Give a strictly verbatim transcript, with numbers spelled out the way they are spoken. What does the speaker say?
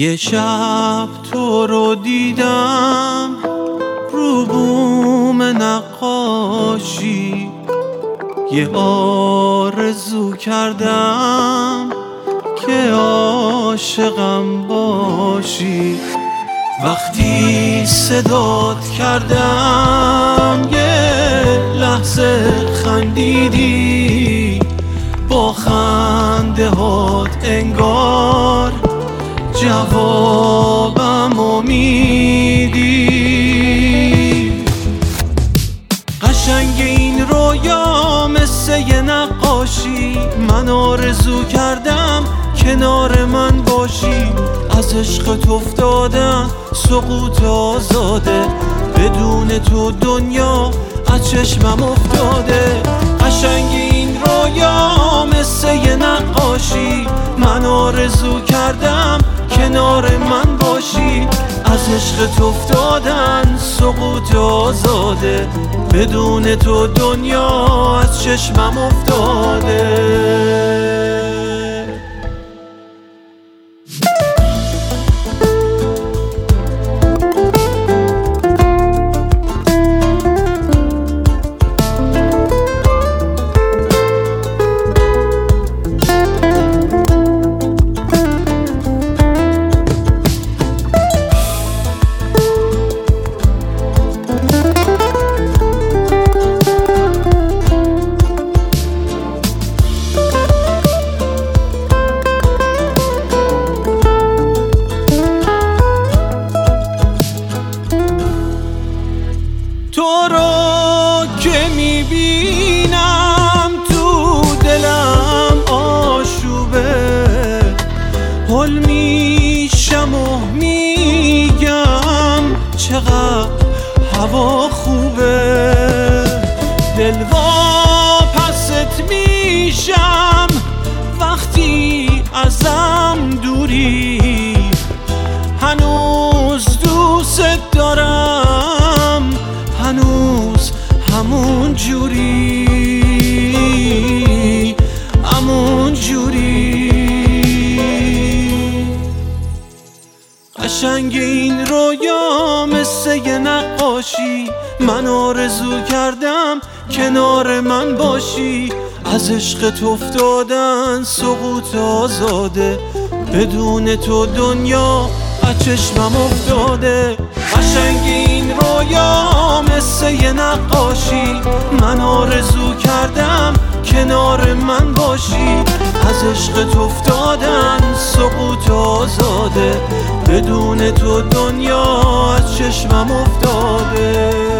یه شب تو رو دیدم رو بوم نقاشی، یه آرزو کردم که عاشقم باشی. وقتی صدات کردم یه لحظه خندیدی، با خنده هات انگار جوابم امیدی. قشنگ این رویا مثل یه نقاشی، من آرزو کردم کنار من باشی. از عشقت افتادم سقوط آزاده، بدون تو دنیا از چشمم افتاده. قشنگ این رویا مثل یه نقاشی، من آرزو کردم کنار من باشی. از عشقت افتادن سقوط آزاده، بدون تو دنیا از چشمم افتاده. تو رو که میبینم تو دلم آشوبه، هل میشم و میگم چقدر هوا خوبه. دل واپست میشم وقتی ازم دوری، هنوز دوست دارم، هنوز همون جوری، همون جوری. قشنگ این رویا مثل یه نقاشی، من آرزو کردم کنار من باشی. از عشقت افتادن سقوط آزاده، بدون تو دنیا از چشمم افتاده. قشنگ این رویا مثل یه نقاشی، من آرزو کردم کنار من باشی. از عشقت افتادن سقوط آزاده، بدون تو دنیا از چشمم افتاده.